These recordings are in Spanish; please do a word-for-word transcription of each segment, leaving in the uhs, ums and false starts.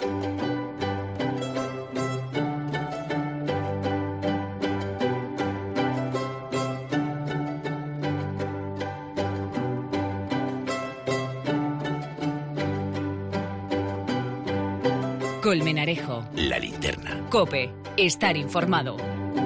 Colmenarejo. La linterna. COPE. Estar informado.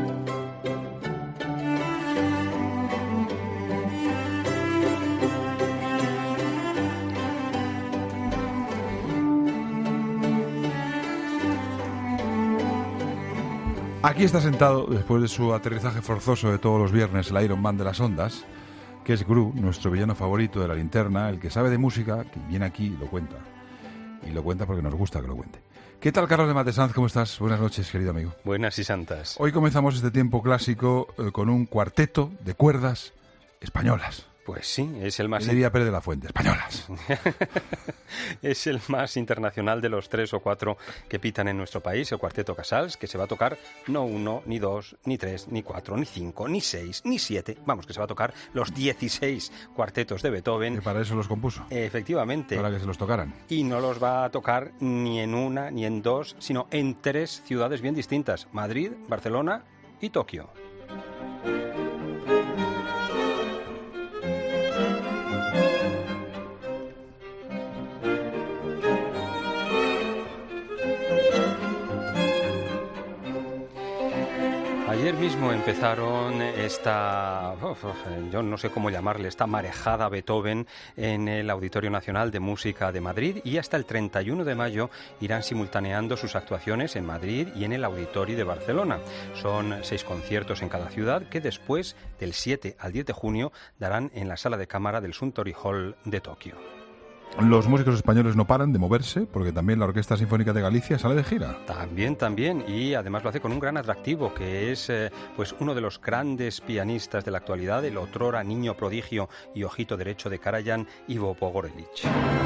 Aquí está sentado, después de su aterrizaje forzoso de todos los viernes, el Iron Man de las ondas, que es Gru, nuestro villano favorito de la linterna, el que sabe de música, que viene aquí y lo cuenta. Y lo cuenta porque nos gusta que lo cuente. ¿Qué tal, Carlos de Matesanz? ¿Cómo estás? Buenas noches, querido amigo. Buenas y santas. Hoy comenzamos este tiempo clásico eh, con un cuarteto de cuerdas españolas. Pues sí, es el más... Diría Pérez de la Fuente, españolas. Es el más internacional de los tres o cuatro que pitan en nuestro país, el Cuarteto Casals, que se va a tocar no uno, ni dos, ni tres, ni cuatro, ni cinco, ni seis, ni siete. Vamos, que se va a tocar los dieciséis cuartetos de Beethoven. Que para eso los compuso. Efectivamente. Para que se los tocaran. Y no los va a tocar ni en una, ni en dos, sino en tres ciudades bien distintas: Madrid, Barcelona y Tokio. Ayer mismo empezaron esta, uf, yo no sé cómo llamarle, esta marejada Beethoven en el Auditorio Nacional de Música de Madrid, y hasta el treinta y uno de mayo irán simultaneando sus actuaciones en Madrid y en el Auditorio de Barcelona. Son seis conciertos en cada ciudad que después, del siete al diez de junio, darán en la Sala de Cámara del Suntory Hall de Tokio. Los músicos españoles no paran de moverse, porque también la Orquesta Sinfónica de Galicia sale de gira. También, también, y además lo hace con un gran atractivo, que es eh, pues uno de los grandes pianistas de la actualidad, el otrora niño prodigio y ojito derecho de Karajan, Ivo Pogorelic.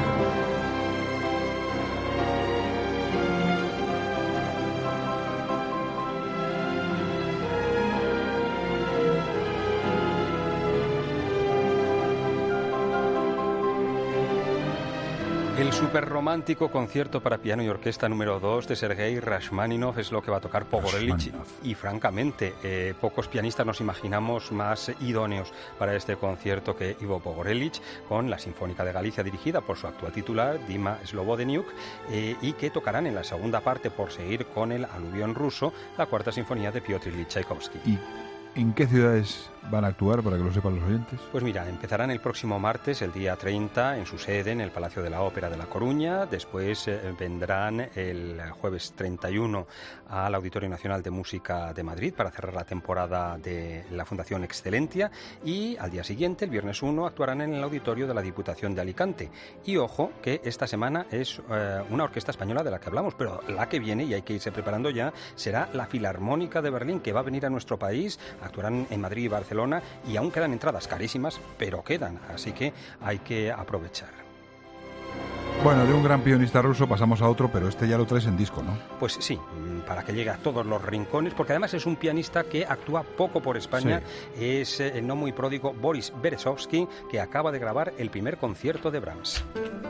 El superromántico concierto para piano y orquesta número dos de Sergei Rachmaninoff es lo que va a tocar Pogorelic, y francamente eh, pocos pianistas nos imaginamos más idóneos para este concierto que Ivo Pogorelic, con la Sinfónica de Galicia dirigida por su actual titular, Dima Slobodeniuk, eh, y que tocarán en la segunda parte, por seguir con el aluvión ruso, la cuarta sinfonía de Piotr Ilyich Tchaikovsky. ¿Y en qué ciudades van a actuar, para que lo sepan los oyentes? Pues mira, empezarán el próximo martes, el día treinta, en su sede, en el Palacio de la Ópera de La Coruña. Después eh, vendrán el jueves treinta y uno al Auditorio Nacional de Música de Madrid para cerrar la temporada de la Fundación Excelentia, y al día siguiente, el viernes uno, actuarán en el Auditorio de la Diputación de Alicante. Y ojo, que esta semana es eh, una orquesta española de la que hablamos, pero la que viene, y hay que irse preparando ya, será la Filarmónica de Berlín, que va a venir a nuestro país. Actuarán en Madrid y Barcelona, y aún quedan entradas carísimas, pero quedan, así que hay que aprovechar. Bueno, de un gran pianista ruso pasamos a otro, pero este ya lo traes en disco, ¿no? Pues sí, para que llegue a todos los rincones, porque además es un pianista que actúa poco por España. Sí. Es el eh, no muy pródigo Boris Berezovsky, que acaba de grabar el primer concierto de Brahms.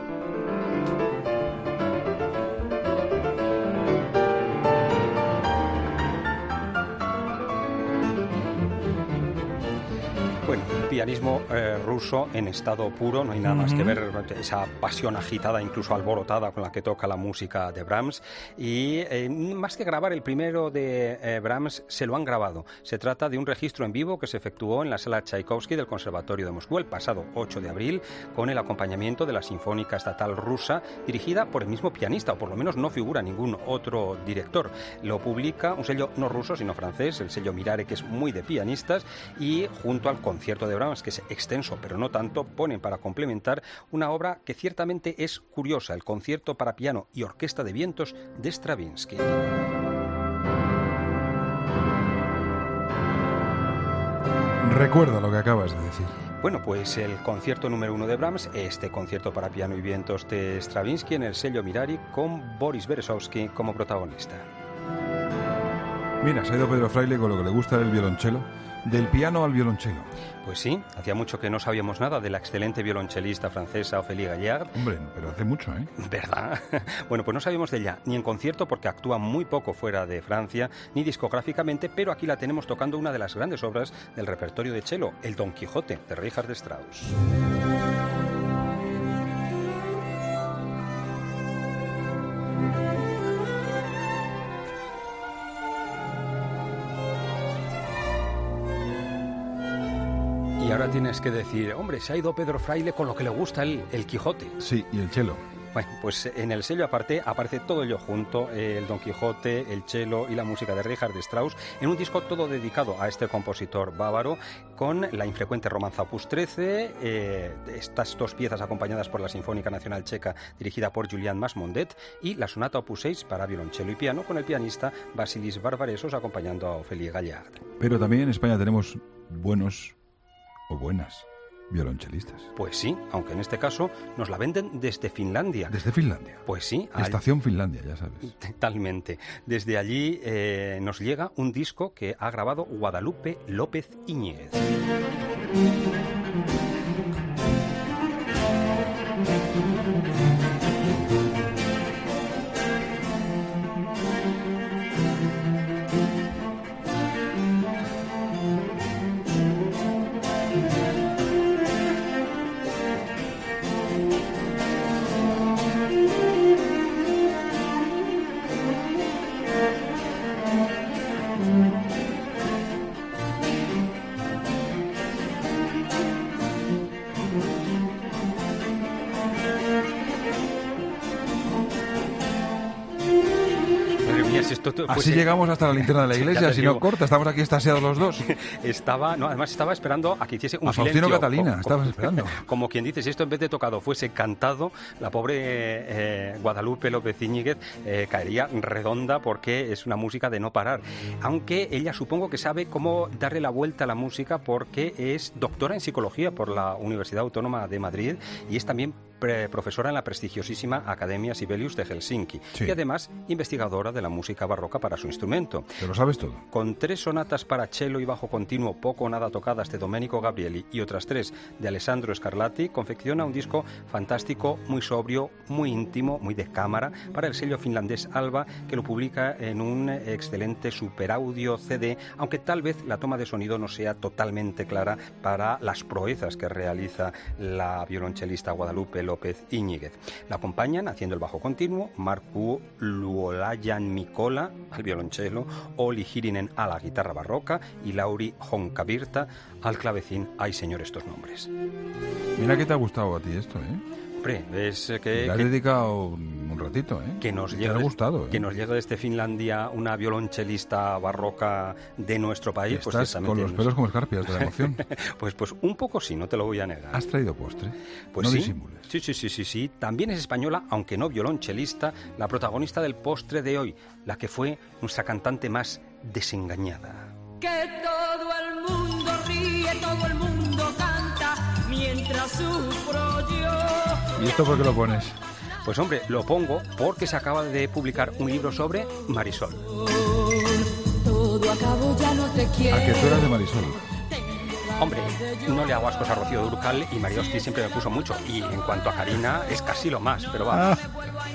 Bueno, pianismo eh, ruso en estado puro, no hay nada más que ver esa pasión agitada, incluso alborotada, con la que toca la música de Brahms. Y eh, más que grabar el primero de eh, Brahms, se lo han grabado. Se trata de un registro en vivo que se efectuó en la Sala Tchaikovsky del Conservatorio de Moscú el pasado ocho de abril, con el acompañamiento de la Sinfónica Estatal Rusa, dirigida por el mismo pianista, o por lo menos no figura ningún otro director. Lo publica un sello no ruso, sino francés, el sello Mirare, que es muy de pianistas, y junto al concierto de Brahms, que es extenso pero no tanto, ponen para complementar una obra que ciertamente es curiosa, el concierto para piano y orquesta de vientos de Stravinsky. Recuerda lo que acabas de decir. Bueno, pues el concierto número uno de Brahms, este concierto para piano y vientos de Stravinsky, en el sello Mirari, con Boris Berezovsky como protagonista. Mira, se ha ido Pedro Fraile con lo que le gusta el violonchelo, del piano al violonchelo. Pues sí, hacía mucho que no sabíamos nada de la excelente violonchelista francesa Ophélie Gallard. Hombre, pero hace mucho, ¿eh? ¿Verdad? Bueno, pues no sabíamos de ella, ni en concierto porque actúa muy poco fuera de Francia, ni discográficamente, pero aquí la tenemos tocando una de las grandes obras del repertorio de cello, el Don Quijote, de Richard Strauss. Y ahora tienes que decir, hombre, se ha ido Pedro Fraile con lo que le gusta el, el Quijote. Sí, y el cello. Bueno, pues en el sello aparte aparece todo ello junto, el Don Quijote, el cello y la música de Richard Strauss, en un disco todo dedicado a este compositor bávaro, con la infrecuente romanza opus trece, eh, estas dos piezas acompañadas por la Sinfónica Nacional Checa dirigida por Julian Masmondet, y la sonata opus seis para violonchelo y piano con el pianista Vasilis Barbaresos acompañando a Ophélie Gallard. Pero también en España tenemos buenos o buenas violonchelistas. Pues sí, aunque en este caso nos la venden desde Finlandia. ¿Desde Finlandia? Pues sí. Estación Finlandia, ya sabes. Totalmente. Desde allí eh, nos llega un disco que ha grabado Guadalupe López Íñiguez. Fuese... Así llegamos hasta la linterna de la iglesia, si no corta, estamos aquí estaseados los dos. Estaba, no, además estaba esperando a que hiciese un a silencio. Faustino Catalina, como, estabas esperando. Como quien dice, si esto en vez de tocado fuese cantado, la pobre eh, Guadalupe López Íñiguez eh, caería redonda porque es una música de no parar. Aunque ella supongo que sabe cómo darle la vuelta a la música porque es doctora en psicología por la Universidad Autónoma de Madrid y es también profesora en la prestigiosísima Academia Sibelius de Helsinki, sí. Y además investigadora de la música barroca para su instrumento. ¿Te lo sabes todo? Con tres sonatas para cello y bajo continuo poco o nada tocadas de Domenico Gabrieli y otras tres de Alessandro Scarlatti, confecciona un disco fantástico, muy sobrio, muy íntimo, muy de cámara, para el sello finlandés Alba, que lo publica en un excelente superaudio C D, aunque tal vez la toma de sonido no sea totalmente clara para las proezas que realiza la violonchelista Guadalupe López Íñiguez. La acompañan haciendo el bajo continuo Markku Luolajan Mikola al violonchelo, Olli Hirinen a la guitarra barroca y Lauri Honkavirta al clavecín. Ay, señor, estos nombres. Mira que te ha gustado a ti esto, ¿eh? Es que, Le has que, dedicado un ratito, ¿eh? Que nos, llega, ha gustado, ¿eh? Que nos llega desde Finlandia una violonchelista barroca de nuestro país. Estás pues con los pelos como escarpias de la emoción. pues, pues un poco sí, no te lo voy a negar. ¿Has traído postre? Pues no sí, disimules. Sí, sí, sí, sí, sí. También es española, aunque no violonchelista, la protagonista del postre de hoy, la que fue nuestra cantante más desengañada. Que todo el mundo ríe, todo el mundo canta, mientras sufro yo. ¿Y esto por qué lo pones? Pues hombre, lo pongo porque se acaba de publicar un libro sobre Marisol. Todo acabó, ya no te quiero. ¿A qué tú eras de Marisol? Hombre, no le hago ascos a Rocío Dúrcal y Mariosti siempre me puso mucho. Y en cuanto a Karina, es casi lo más, pero va. Ah.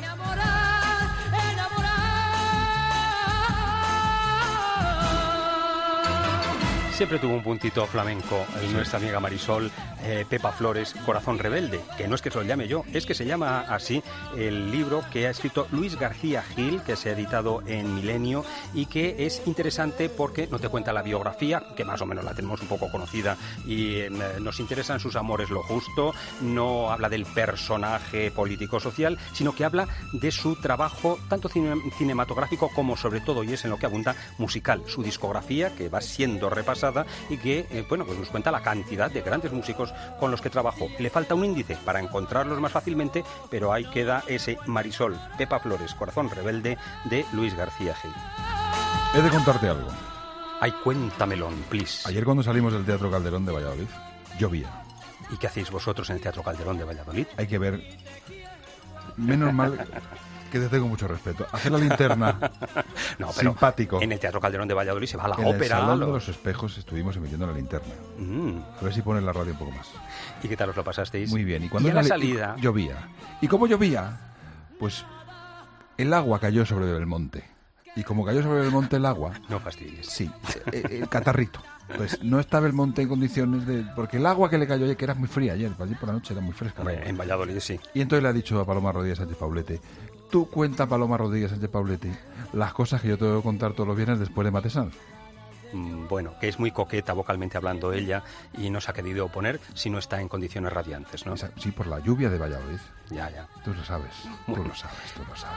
Siempre tuvo un puntito flamenco, el, nuestra amiga Marisol, eh, Pepa Flores, Corazón Rebelde, que no es que se lo llame yo, es que se llama así el libro que ha escrito Luis García Gil, que se ha editado en Milenio y que es interesante porque no te cuenta la biografía, que más o menos la tenemos un poco conocida y eh, nos interesan sus amores lo justo, no habla del personaje político-social, sino que habla de su trabajo tanto cine, cinematográfico como sobre todo, y es en lo que abunda, musical, su discografía que va siendo repasada y que, eh, bueno, pues nos cuenta la cantidad de grandes músicos con los que trabajó. Le falta un índice para encontrarlos más fácilmente, pero ahí queda ese Marisol, Pepa Flores, Corazón Rebelde de Luis García Gil. He de contarte algo. Ay, cuéntamelo, please. Ayer cuando salimos del Teatro Calderón de Valladolid, llovía. ¿Y qué hacéis vosotros en el Teatro Calderón de Valladolid? Hay que ver... Menos mal... que te tengo mucho respeto. Hacer la linterna, no, pero simpático. En el Teatro Calderón de Valladolid se va a la en ópera. En el Salón lo... de los Espejos estuvimos emitiendo la linterna. Mm. A ver si pones la radio un poco más. ¿Y qué tal os lo pasasteis? Muy bien. Y cuando ¿Y a la li- salida? y llovía. ¿Y cómo llovía? Pues el agua cayó sobre el monte. Y como cayó sobre el monte el agua... No fastidies. Sí, el catarrito. Pues no estaba el monte en condiciones de... Porque el agua que le cayó ayer, que era muy fría ayer, ayer por la noche era muy fresca. Hombre, en Valladolid sí. Y entonces le ha dicho a Paloma Rodríguez Sánchez Pablete, tú cuenta, Paloma Rodríguez Sánchez Pablete, las cosas que yo te voy a contar todos los viernes después de Mate Sanz. Mm, bueno, que es muy coqueta vocalmente hablando ella y no se ha querido oponer si no está en condiciones radiantes, ¿no? Esa- sí, por la lluvia de Valladolid. Ya, ya. Tú lo sabes, tú lo sabes, tú lo sabes.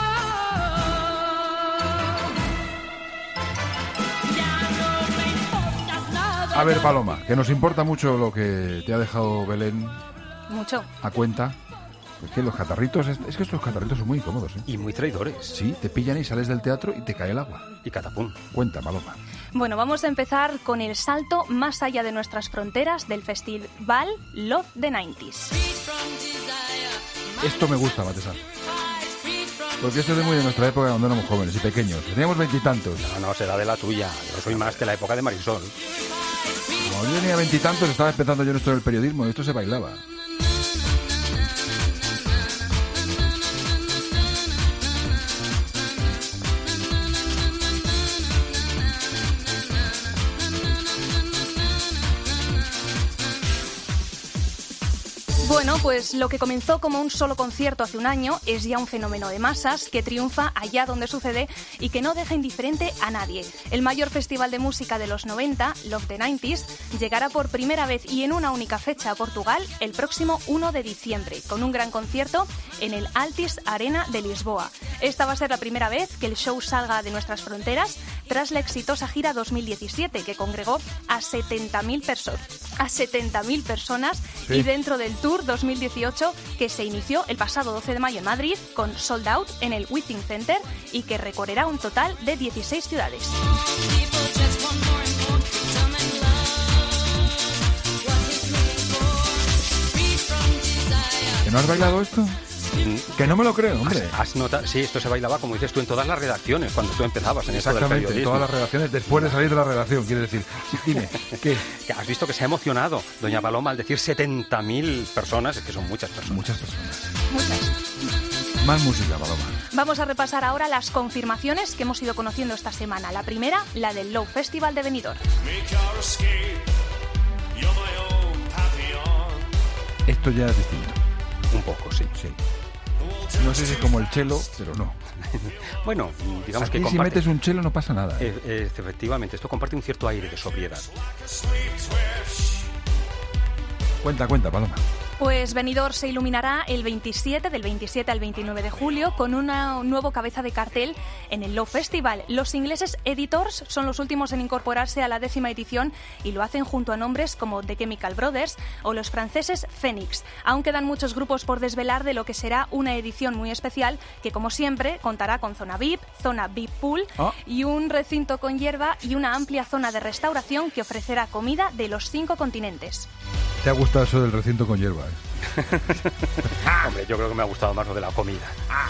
A ver, Paloma, que nos importa mucho lo que te ha dejado Belén Mucho. a cuenta. Es que los catarritos, es es que estos catarritos son muy incómodos, ¿eh? Y muy traidores. Sí, te pillan y sales del teatro y te cae el agua. Y catapum. Cuenta, Paloma. Bueno, vamos a empezar con el salto más allá de nuestras fronteras del festival Love the nineties. Esto me gusta, Mate Sanz. Porque esto es de muy de nuestra época cuando éramos jóvenes y pequeños. Teníamos veintitantos. No, no, será de la tuya. Yo soy más de la época de Marisol. Cuando yo tenía veintitantos estaba empezando yo en esto del periodismo. Esto se bailaba. Bueno, pues lo que comenzó como un solo concierto hace un año es ya un fenómeno de masas que triunfa allá donde sucede y que no deja indiferente a nadie. El mayor festival de música de los noventa, Love the nineties, llegará por primera vez y en una única fecha a Portugal el próximo uno de diciembre, con un gran concierto en el Altis Arena de Lisboa. Esta va a ser la primera vez que el show salga de nuestras fronteras tras la exitosa gira dos mil diecisiete, que congregó a setenta mil perso- a setenta mil personas Sí. y dentro del Tour dos mil dieciocho, que se inició el pasado doce de mayo en Madrid con Sold Out en el Withing Center y que recorrerá un total de dieciséis ciudades. ¿Que no has bailado esto? Que no me lo creo, hombre. Has, has notado, sí, esto se bailaba, como dices tú, en todas las redacciones, cuando tú empezabas en esto del Exactamente, periodismo. todas las redacciones, después de salir de la redacción, quiere decir. Dime, ¿qué? Que has visto que se ha emocionado doña Paloma al decir setenta mil personas, es que son muchas personas. Muchas personas. Muchas. Más música, Paloma. Vamos a repasar ahora las confirmaciones que hemos ido conociendo esta semana. La primera, la del Love Festival de Benidorm. Esto ya es distinto. Un poco, sí. Sí. No sé si es como el chelo, pero no. Bueno, digamos Aquí que si comparte... metes un chelo no pasa nada. ¿eh? Eh, eh, efectivamente, esto comparte un cierto aire de sobriedad. Cuenta, cuenta, Paloma. Pues Benidorm se iluminará el veintisiete, del veintisiete al veintinueve de julio, con una- un nuevo cabeza de cartel en el Love Festival. Los ingleses Editors son los últimos en incorporarse a la décima edición y lo hacen junto a nombres como The Chemical Brothers o los franceses Phoenix. Aún quedan muchos grupos por desvelar de lo que será una edición muy especial que, como siempre, contará con zona V I P, zona V I P Pool Ah. y un recinto con hierba y una amplia zona de restauración que ofrecerá comida de los cinco continentes. ¿Te ha gustado eso del recinto con hierba? ¿eh? Hombre, yo creo que me ha gustado más lo de la comida.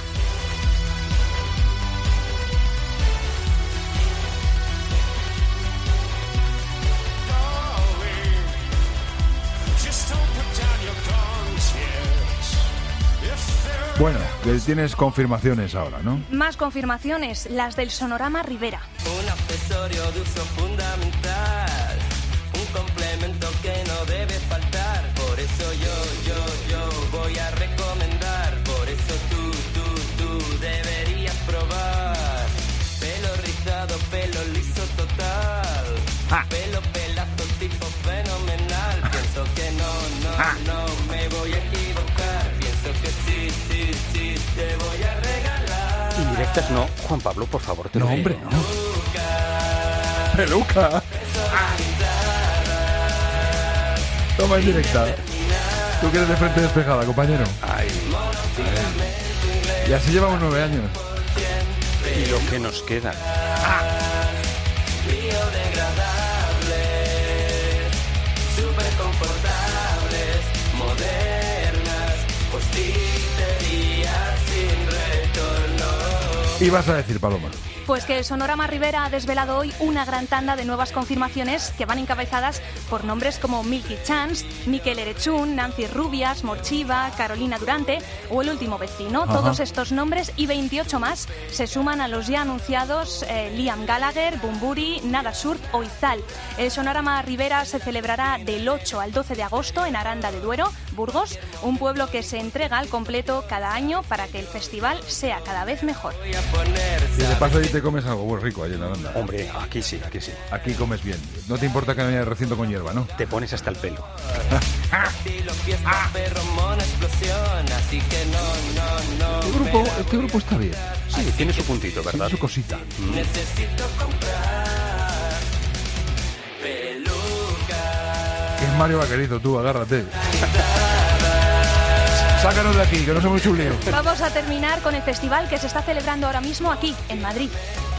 Bueno, que tienes confirmaciones ahora, ¿no? Más confirmaciones, las del Sonorama Rivera. Un accesorio de uso fundamental, un complemento que no debe faltar. Por eso yo, yo, yo voy a recomendar. Por eso tú, tú, tú deberías probar. Pelo rizado, pelo liso total. Pelo pelazo tipo fenomenal. Pienso que no, no, no me voy a equivocar. Pienso que sí, sí, sí, te voy a regalar. Indirectas no. Juan Pablo, por favor, te No, lo hombre, pido. no. ¡Peluca! Toma en directa. Tú que eres de frente despejada, compañero. Ay, Y así llevamos nueve años. y lo que nos queda. Súper confortables, modernas, posticerías sin retorno. Y vas a decir, Paloma. Pues que Sonorama Rivera ha desvelado hoy una gran tanda de nuevas confirmaciones que van encabezadas por nombres como Milky Chance, Mikel Erechun, Nancy Rubias, Morchiva, Carolina Durante o El Último Vecino. Ajá. Todos estos nombres y veintiocho más se suman a los ya anunciados eh, Liam Gallagher, Bumburi, Nada Surf o Izal. El Sonorama Rivera se celebrará del ocho al doce de agosto en Aranda de Duero, Burgos, un pueblo que se entrega al completo cada año para que el festival sea cada vez mejor. Y de paso ahí te comes algo muy rico allí en Aranda. Hombre, aquí sí, aquí sí. Aquí comes bien. No te importa que no haya recinto con hierba, ¿no? Te pones hasta el pelo. Este grupo, este grupo está bien. Sí, tiene su puntito, ¿verdad? Tiene su cosita. Mm. Necesito comprar peluca. ¿Qué es Mario Vaquerito? Tú, agárrate. Sácanos de aquí, que nos hemos hecho un lío. Vamos a terminar con el festival que se está celebrando ahora mismo aquí, en Madrid.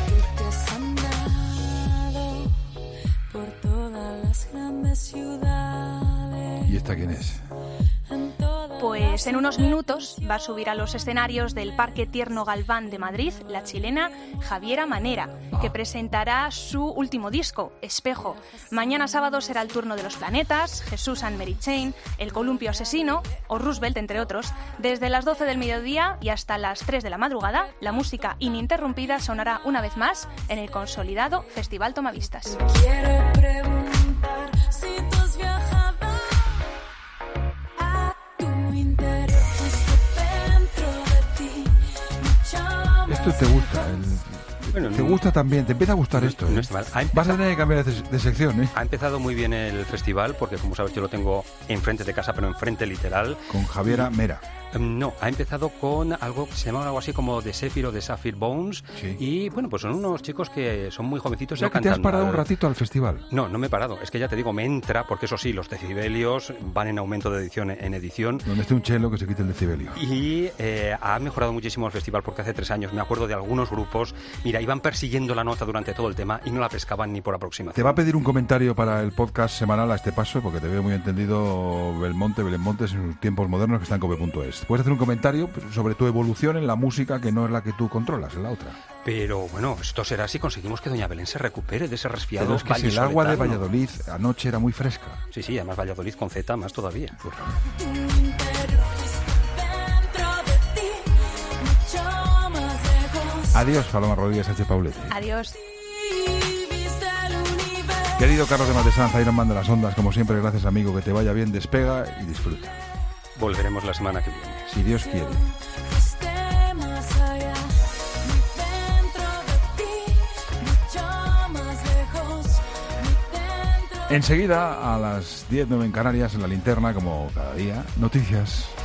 Por todas las grandes ciudades. ¿Y esta quién es? Pues en unos minutos va a subir a los escenarios del Parque Tierno Galván de Madrid la chilena Javiera Manera, que presentará su último disco, Espejo. Mañana sábado será el turno de Los Planetas, Jesús and Mary Chain, El Columpio Asesino o Roosevelt, entre otros. Desde las doce del mediodía y hasta las tres de la madrugada, la música ininterrumpida sonará una vez más en el consolidado Festival Tomavistas. Quiero preguntar si tú has viajado. Esto te gusta, el... bueno, te no, gusta también, te empieza a gustar no, esto. No ¿eh? está mal. Empezado... Vas a tener que cambiar de, de sección, ¿eh? Ha empezado muy bien el festival porque, como sabes, yo lo tengo enfrente de casa, pero enfrente literal. Con Javiera Mera. No, ha empezado con algo que se llama algo así como The Sapphire o The Sapphire Bones. Sí. Y bueno, pues son unos chicos que son muy jovencitos. ¿Ya y que te has parado un ratito al festival? No, no me he parado. Es que ya te digo, me entra, porque eso sí, los decibelios van en aumento de edición en edición. Donde esté un chelo que se quite el decibelio. Y eh, ha mejorado muchísimo el festival porque hace tres años me acuerdo de algunos grupos, mira, iban persiguiendo la nota durante todo el tema y no la pescaban ni por aproximación. Te va a pedir un comentario para el podcast semanal a este paso, porque te veo muy entendido Belmonte, Belén Montes en sus tiempos modernos que está en cope punto es. ¿Puedes hacer un comentario sobre tu evolución en la música que no es la que tú controlas, es la otra? Pero bueno, esto será si conseguimos que doña Belén se recupere de ese resfriado. Pero es que si el agua de Valladolid anoche era muy fresca. Sí, sí, además Valladolid con Z más todavía. Pues... Adiós, Paloma Rodríguez Sánchez Paulete. Adiós. Querido Carlos de Matesanza, Iron Man de las Ondas, como siempre, gracias amigo, que te vaya bien, despega y disfruta. Volveremos la semana que viene. Si Dios quiere. Enseguida, a las diez nueve en Canarias, en la linterna, como cada día, noticias.